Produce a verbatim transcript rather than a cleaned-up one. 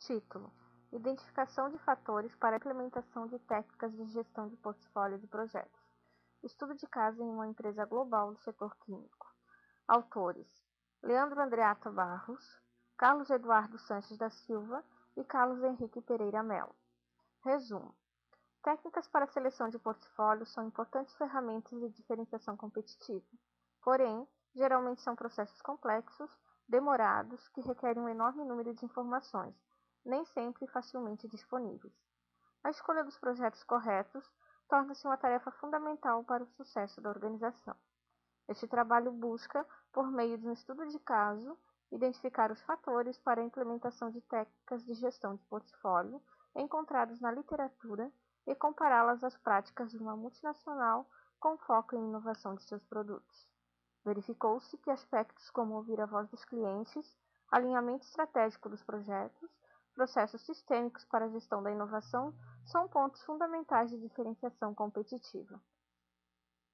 Título: Identificação de fatores para a implementação de técnicas de gestão de portfólio de projetos. Estudo de caso em uma empresa global do setor químico. Autores: Leandro Andreato Barros, Carlos Eduardo Sanches da Silva e Carlos Henrique Pereira Melo. Resumo: técnicas para a seleção de portfólio são importantes ferramentas de diferenciação competitiva. Porém, geralmente são processos complexos, demorados, que requerem um enorme número de informações, nem sempre facilmente disponíveis. A escolha dos projetos corretos torna-se uma tarefa fundamental para o sucesso da organização. Este trabalho busca, por meio de um estudo de caso, identificar os fatores para a implementação de técnicas de gestão de portfólio encontrados na literatura e compará-las às práticas de uma multinacional com foco em inovação de seus produtos. Verificou-se que aspectos como ouvir a voz dos clientes, alinhamento estratégico dos projetos, processos sistêmicos para a gestão da inovação são pontos fundamentais de diferenciação competitiva.